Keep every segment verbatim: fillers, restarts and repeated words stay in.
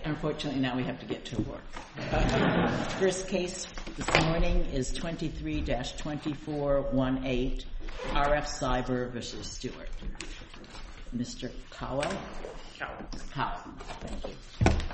unfortunately, now we have to get to work. First case this morning is twenty-three dash twenty-four eighteen, R F Cyber versus Stewart. Mister Cowell? Cowell. Cowell. Thank you.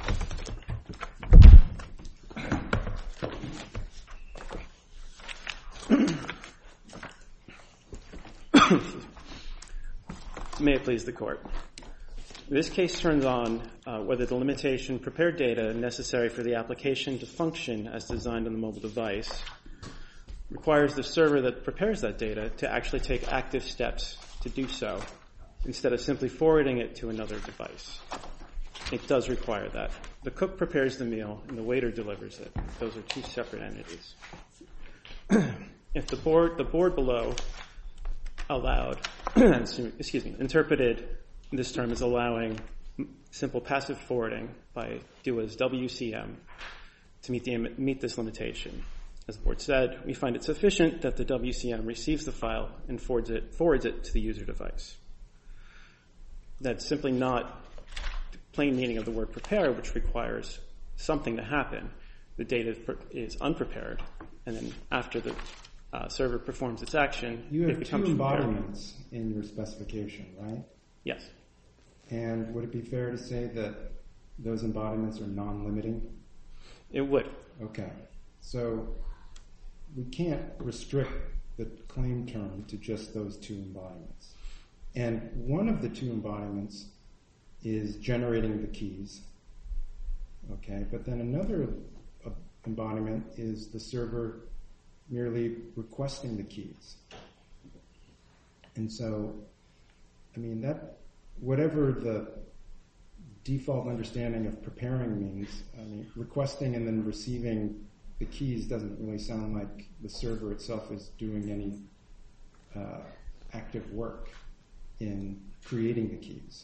May it please the Court. This case turns on uh, whether the limitation prepared data necessary for the application to function as designed on the mobile device requires the server that prepares that data to actually take active steps to do so instead of simply forwarding it to another device. It does require that. The cook prepares the meal and the waiter delivers it. Those are two separate entities. If the board, the board below allowed, excuse me, interpreted this term as allowing simple passive forwarding by D U A's W C M to meet, the, meet this limitation. As the board said, we find it sufficient that the W C M receives the file and forwards it, forwards it to the user device. That's simply not the plain meaning of the word prepare, which requires something to happen. The data is unprepared, and then after the uh, server performs its action, you have it becomes two prepared. embodiments in your specification, right? Yes. And would it be fair to say that those embodiments are non-limiting? It would. Okay. So we can't restrict the claim term to just those two embodiments. And one of the two embodiments is generating the keys. Okay. But then another uh, embodiment is the server merely requesting the keys. And so, I mean, that, whatever the default understanding of preparing means, I mean, requesting and then receiving the keys doesn't really sound like the server itself is doing any uh, active work in creating the keys.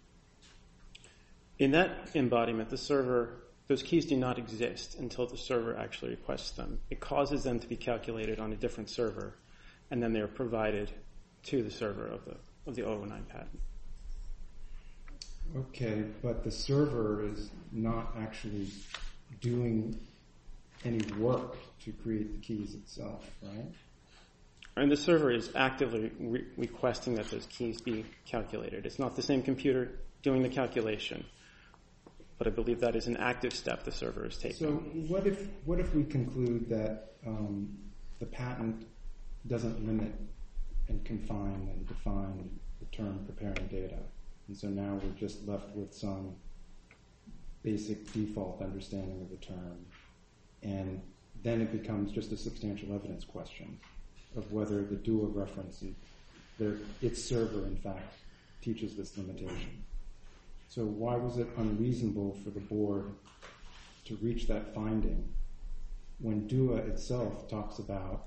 In that embodiment, the server, those keys do not exist until the server actually requests them. It causes them to be calculated on a different server, and then they are provided to the server of the of the zero oh nine patent. Okay, but the server is not actually doing any work to create the keys itself, right? And the server is actively re- requesting that those keys be calculated. It's not the same computer doing the calculation, but I believe that is an active step the server is taking. So what if what if we conclude that um, the patent doesn't limit and confine and define the term preparing data? And so now we're just left with some basic default understanding of the term. And then it becomes just a substantial evidence question of whether the D U A reference, their, its server, in fact, teaches this limitation. So why was it unreasonable for the board to reach that finding when D U A itself talks about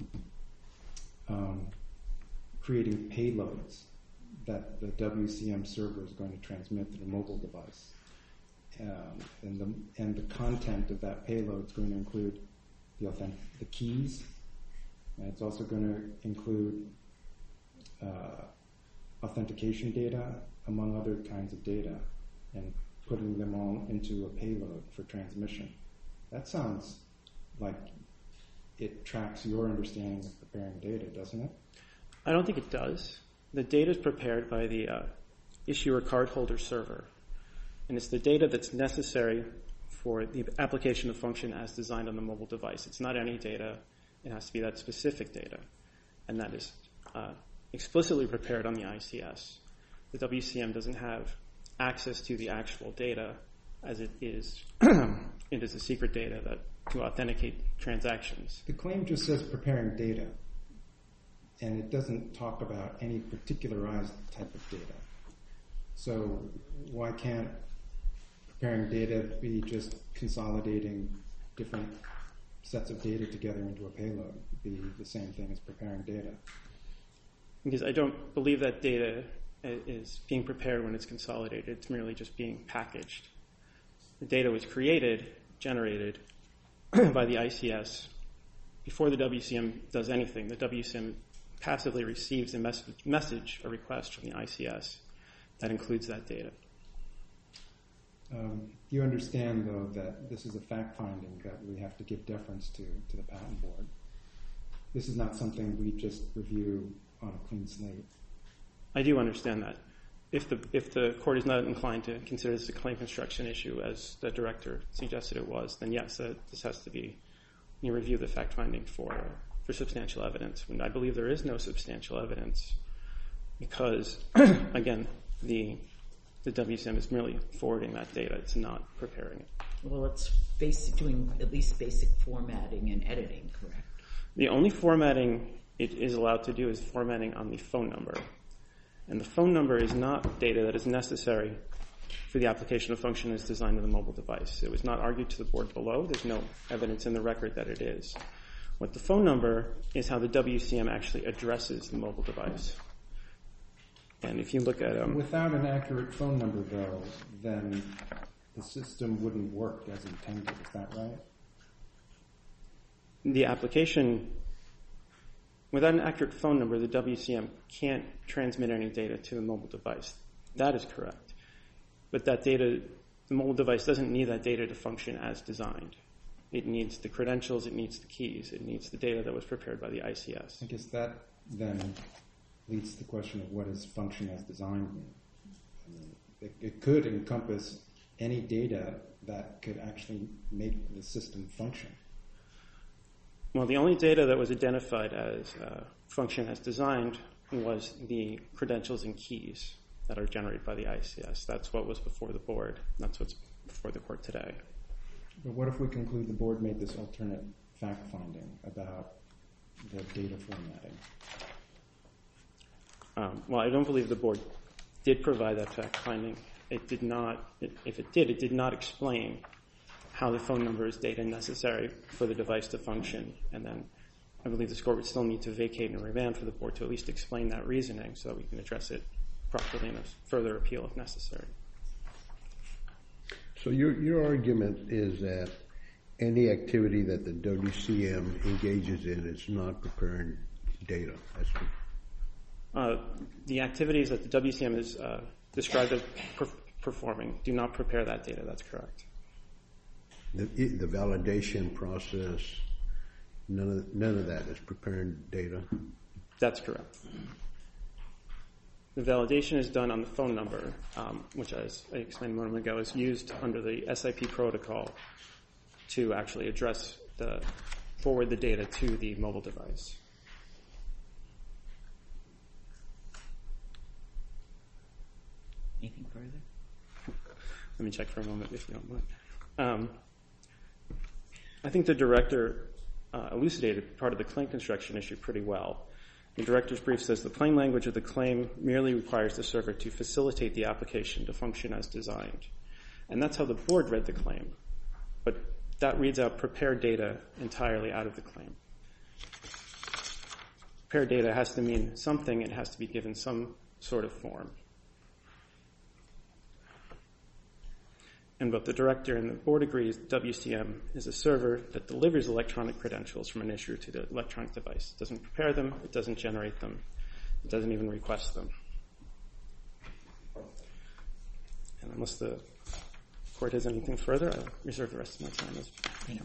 um, creating payloads that the W C M server is going to transmit to the mobile device? Um, and the and the content of that payload is going to include the authentic, the keys, and it's also going to include uh, authentication data, among other kinds of data, and putting them all into a payload for transmission. That sounds like it tracks your understanding of preparing data, doesn't it? I don't think it does. The data is prepared by the uh, issuer cardholder server, and it's the data that's necessary for the application to function as designed on the mobile device. It's not any data. It has to be that specific data, and that is uh, explicitly prepared on the I C S. The W C M doesn't have access to the actual data, as it is it is a secret data that to authenticate transactions. The claim just says preparing data, and it doesn't talk about any particularized type of data. So why can't preparing data be just consolidating different sets of data together into a payload? Be the same thing as preparing data? Because I don't believe that data is being prepared when it's consolidated. It's merely just being packaged. The data was created, generated by the I C S before the W C M does anything. The W C M passively receives a mes- message, a request from the I C S that includes that data. Um, you understand, though, that this is a fact-finding that we have to give deference to, to the patent board. This is not something we just review on a clean slate. I do understand that. If the if the court is not inclined to consider this a claim construction issue, as the director suggested it was, then yes, uh, this has to be, you review the fact-finding for for substantial evidence. And I believe there is no substantial evidence because, again, the the W C M is merely forwarding that data. It's not preparing it. Well, it's basic, doing at least basic formatting and editing, correct? The only formatting it is allowed to do is formatting on the phone number. And the phone number is not data that is necessary for the application of function as designed in the mobile device. It was not argued to the board below. There's no evidence in the record that it is. What the phone number is how the W C M actually addresses the mobile device. And if you look at... Um, Without an accurate phone number, though, then the system wouldn't work as intended. Is that right? The application... Without an accurate phone number, the W C M can't transmit any data to the mobile device. That is correct. But that data, the mobile device doesn't need that data to function as designed. It needs the credentials, it needs the keys, it needs the data that was prepared by the I C S. I guess that then leads to the question of what does function as designed mean? I mean, it, it could encompass any data that could actually make the system function. Well, the only data that was identified as uh, function as designed was the credentials and keys that are generated by the I C S. That's what was before the board. That's what's before the court today. But what if we conclude the board made this alternate fact-finding about the data formatting? Um, well, I don't believe the board did provide that fact-finding. It did not, it, if it did, it did not explain how the phone number is data necessary for the device to function. And then I believe this court would still need to vacate and remand for the board to at least explain that reasoning so that we can address it properly in a further appeal if necessary. So your your argument is that any activity that the W C M engages in is not preparing data. That's true. Uh, the activities that the W C M is uh, described as per- performing do not prepare that data. That's correct. The, the validation process, none of, none of that is preparing data? That's correct. The validation is done on the phone number, um, which, as I explained a moment ago, is used under the S I P protocol to actually address the forward the data to the mobile device. Anything further? Let me check for a moment if you don't mind. Um, I think the director uh, elucidated part of the claim construction issue pretty well. The director's brief says the plain language of the claim merely requires the server to facilitate the application to function as designed. And that's how the board read the claim. But that reads out prepared data entirely out of the claim. Prepared data has to mean something. It has to be given some sort of form. And both the director and the board agrees W C M is a server that delivers electronic credentials from an issuer to the electronic device. It doesn't prepare them. It doesn't generate them. It doesn't even request them. And unless the court has anything further, I'll reserve the rest of my time. As Thank you.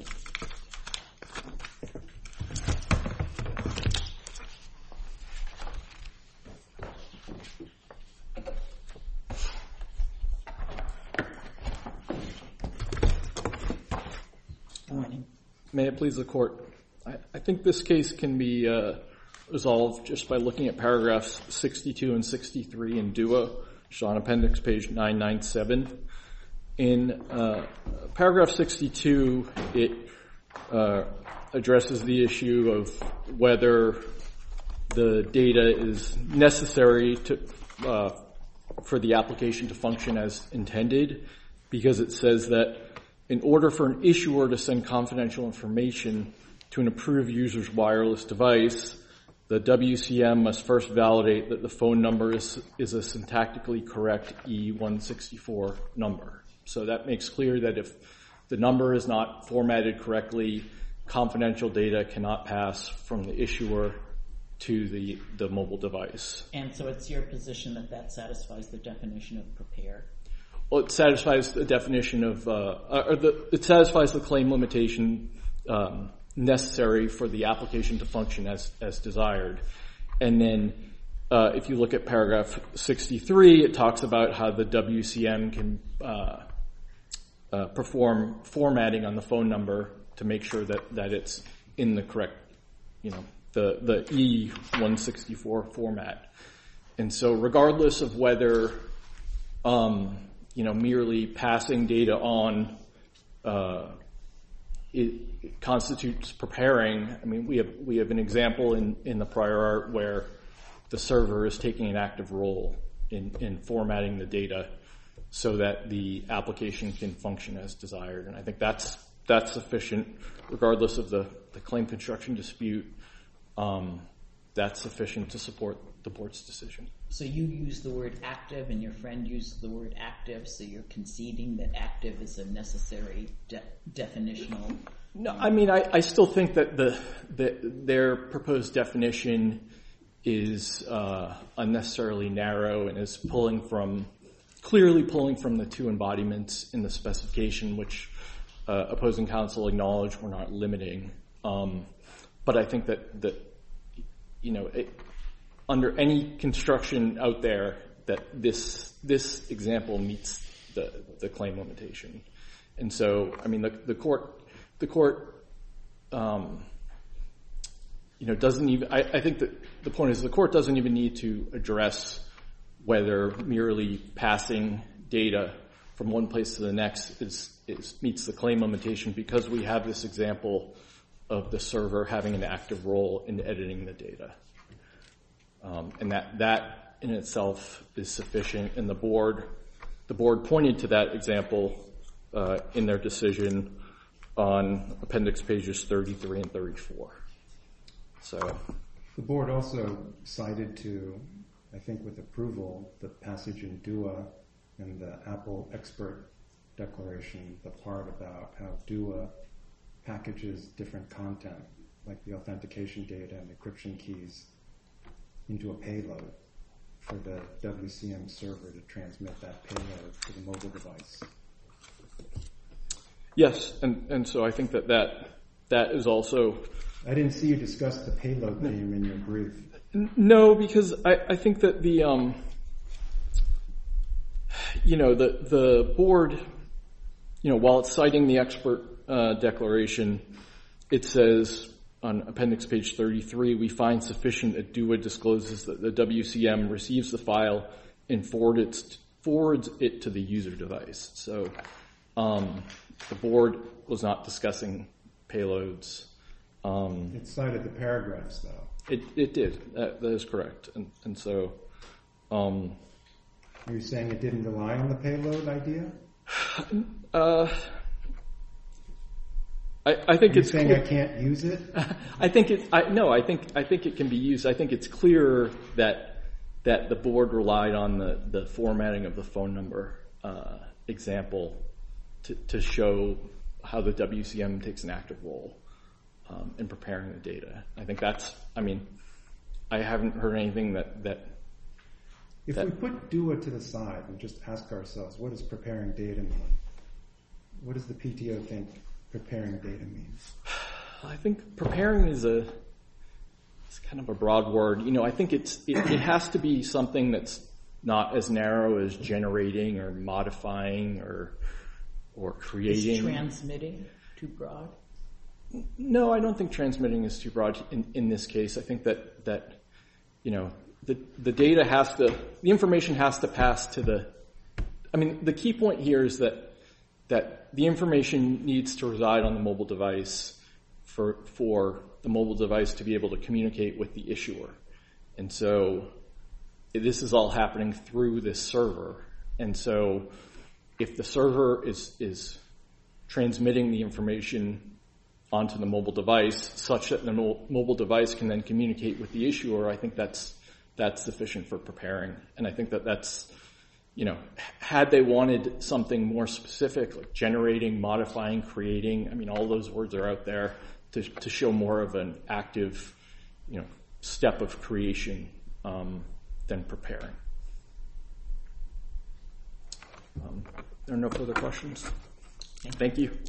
May it please the court. I, I think this case can be uh, resolved just by looking at paragraphs sixty-two and sixty-three in D U A, which is on appendix page nine ninety-seven. In uh, paragraph sixty-two, it uh, addresses the issue of whether the data is necessary to uh, for the application to function as intended, because it says that in order for an issuer to send confidential information to an approved user's wireless device, the W C M must first validate that the phone number is, is a syntactically correct E one sixty-four number. So that makes clear that if the number is not formatted correctly, confidential data cannot pass from the issuer to the, the mobile device. And so it's your position that that satisfies the definition of prepare? well, it satisfies the definition of, uh, or the, it satisfies the claim limitation um, necessary for the application to function as, as desired. And then uh, if you look at paragraph sixty-three, it talks about how the W C M can uh, uh, perform formatting on the phone number to make sure that, that it's in the correct, you know, the, the E one sixty-four format. And so regardless of whether, um, you know, merely passing data on uh, it constitutes preparing. I mean, we have we have an example in, in the prior art where the server is taking an active role in, in formatting the data so that the application can function as desired. And I think that's that's sufficient, regardless of the, the claim construction dispute. Um, that's sufficient to support the board's decision. So you use the word active and your friend used the word active, so you're conceding that active is a necessary de- definitional? No, I mean, I, I still think that the, the their proposed definition is uh, unnecessarily narrow and is pulling from, clearly pulling from the two embodiments in the specification, which uh, opposing counsel acknowledged we're not limiting. Um, but I think that, that you know, it, under any construction out there, that this this example meets the, the claim limitation. And so, I mean, the, the court, the court, um, you know, doesn't even, I, I think that the point is the court doesn't even need to address whether merely passing data from one place to the next is, is meets the claim limitation, because we have this example of the server having an active role in editing the data. Um, and that, that in itself is sufficient. And the board, the board pointed to that example uh, in their decision on appendix pages thirty-three and thirty-four. So the board also cited to, I think with approval, the passage in D U A and the Apple expert declaration, the part about how D U A packages different content, like the authentication data and encryption keys, into a payload for the W C M server to transmit that payload to the mobile device. Yes, and, and so I think that, that that is also... I didn't see you discuss the payload theme in your brief. No, because I, I think that the, um, you know, the, the board, you know, while it's citing the expert uh, declaration, it says on appendix page thirty-three, we find sufficient that D U A discloses that the W C M receives the file and forward it, forwards it to the user device. So um, the board was not discussing payloads. Um, it cited the paragraphs, though. It, it did. That, that is correct. And, and so... Um, Are you saying it didn't rely on the payload idea? Uh, I, I think Are you it's saying clear. I can't use it? I think it. I, no, I think I think it can be used. I think it's clearer that that the board relied on the, the formatting of the phone number uh, example to, to show how the W C M takes an active role um, in preparing the data. I think that's. I mean, I haven't heard anything that that. If that, we put D U A to the side and just ask ourselves, what does preparing data mean? What does the P T O think preparing data means? I think preparing is a it's kind of a broad word. You know, I think it's it, it has to be something that's not as narrow as generating or modifying or or creating. Is transmitting too broad? No, I don't think transmitting is too broad in, in this case. I think that that you know the the data has to the information has to pass to the. I mean, the key point here is that. that the information needs to reside on the mobile device for for the mobile device to be able to communicate with the issuer. And so this is all happening through this server. And so if the server is is transmitting the information onto the mobile device such that the mo- mobile device can then communicate with the issuer, I think that's that's sufficient for preparing. And I think that that's You know, had they wanted something more specific, like generating, modifying, creating, I mean, all those words are out there to, to show more of an active, you know, step of creation um, than preparing. Um, there are no further questions. Thank you.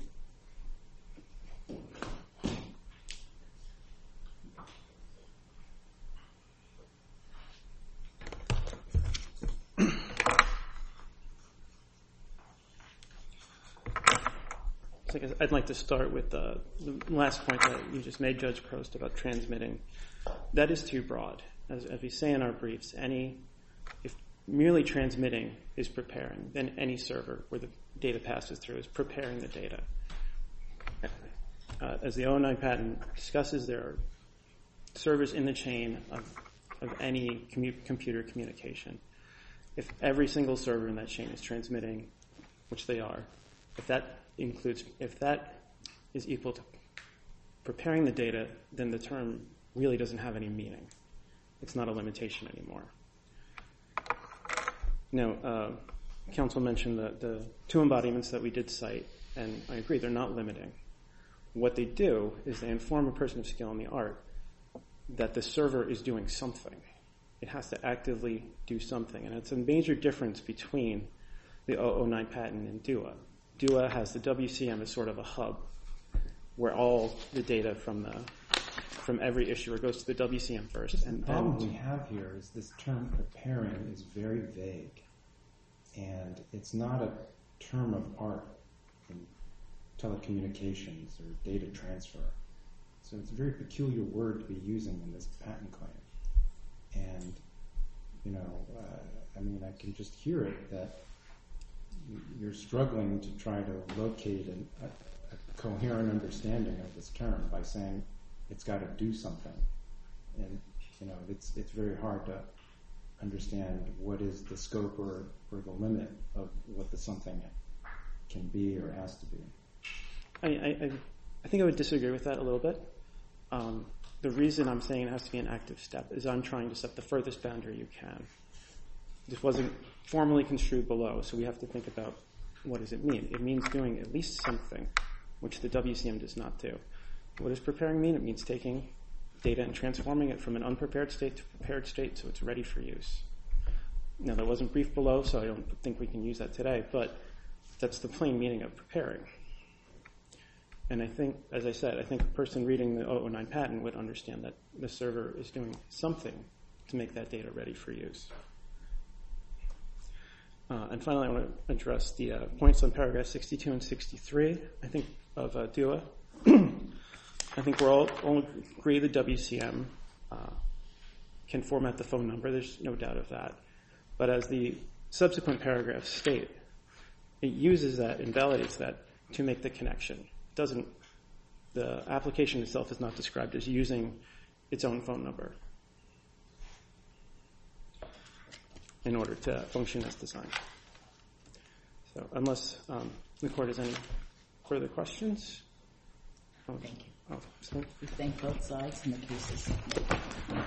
I'd like to start with uh, the last point that you just made, Judge Prost, about transmitting. That is too broad. As, as we say in our briefs, any if merely transmitting is preparing, then any server where the data passes through is preparing the data. Uh, as the oh nine patent discusses, there are servers in the chain of, of any commu- computer communication. If every single server in that chain is transmitting, which they are, if that includes, if that is equal to preparing the data, then the term really doesn't have any meaning. It's not a limitation anymore. Now, uh, counsel mentioned the, the two embodiments that we did cite, and I agree, they're not limiting. What they do is they inform a person of skill in the art that the server is doing something. It has to actively do something, and it's a major difference between the oh oh nine patent and D U A. D U A has the W C M as sort of a hub where all the data from the from every issuer goes to the W C M first. And the problem we have here is this term preparing is very vague, and it's not a term of art in telecommunications or data transfer. So it's a very peculiar word to be using in this patent claim. And, you know, uh, I mean, I can just hear it that you're struggling to try to locate an, a, a coherent understanding of this term by saying it's got to do something. And, you know, it's it's very hard to understand what is the scope or, or the limit of what the something can be or has to be. I, I, I think I would disagree with that a little bit. Um, the reason I'm saying it has to be an active step is I'm trying to set the furthest boundary you can. This wasn't formally construed below, so we have to think about what does it mean. It means doing at least something, which the W C M does not do. What does preparing mean? It means taking data and transforming it from an unprepared state to prepared state so it's ready for use. Now, that wasn't briefed below, so I don't think we can use that today, but that's the plain meaning of preparing. And I think, as I said, I think a person reading the oh oh nine patent would understand that the server is doing something to make that data ready for use. Uh, and finally, I want to address the uh, points on paragraph sixty-two and sixty-three, I think, of uh, D U A. I think we're all, all agree the W C M uh, can format the phone number. There's no doubt of that. But as the subsequent paragraphs state, it uses that, invalidates that to make the connection. It doesn't, the application itself is not described as using its own phone number in order to function as designed. So unless um, the court has any further questions. Thank you. Oh, sorry. We thank both sides and the cases.